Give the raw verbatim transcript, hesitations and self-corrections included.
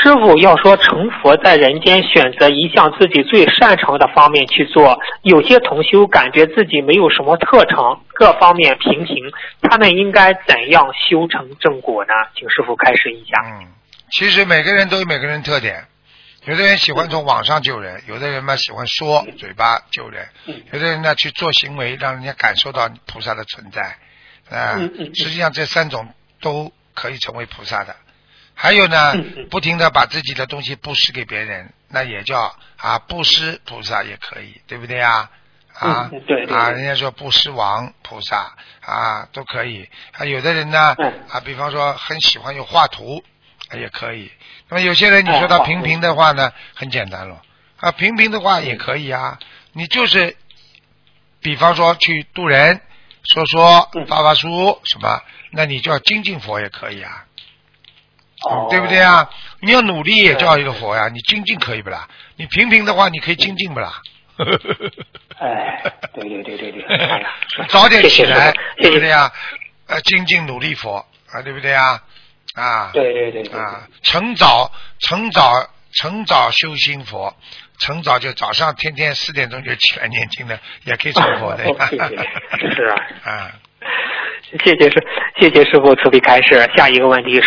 师傅要说成佛在人间选择一项自己最擅长的方面去做，有些同修感觉自己没有什么特长，各方面平平，他们应该怎样修成正果呢？请师傅开示一下。 嗯，其实每个人都有每个人特点，有的人喜欢从网上救人，有的人嘛喜欢说嘴巴救人，有的人呢去做行为让人家感受到菩萨的存在啊、呃。实际上这三种都可以成为菩萨的。还有呢，不停的把自己的东西布施给别人，那也叫啊布施菩萨也可以，对不对啊？啊， 嗯、对, 对啊，人家说布施王菩萨啊都可以。啊，有的人呢啊，比方说很喜欢有画图，也可以。那么有些人你说他平平的话呢，很简单了啊，平平的话也可以啊。你就是比方说去度人，说说发发书什么，那你就要精进佛也可以啊。 哦、 对不对啊？你要努力也叫一个佛呀，你精进可以不啦？你平平的话，你可以精进不啦？ 哎，对对对对对，哎呀， 早点起来， 谢谢对不对呀？呃，精进努力佛啊，对不对呀？啊， 对对对对啊，晨早晨早晨早修心佛，晨早就早上天天四点钟就起来念经的，也可以成佛的。 是啊， 啊， 谢谢师，谢谢师傅慈悲开示。下一个问题是。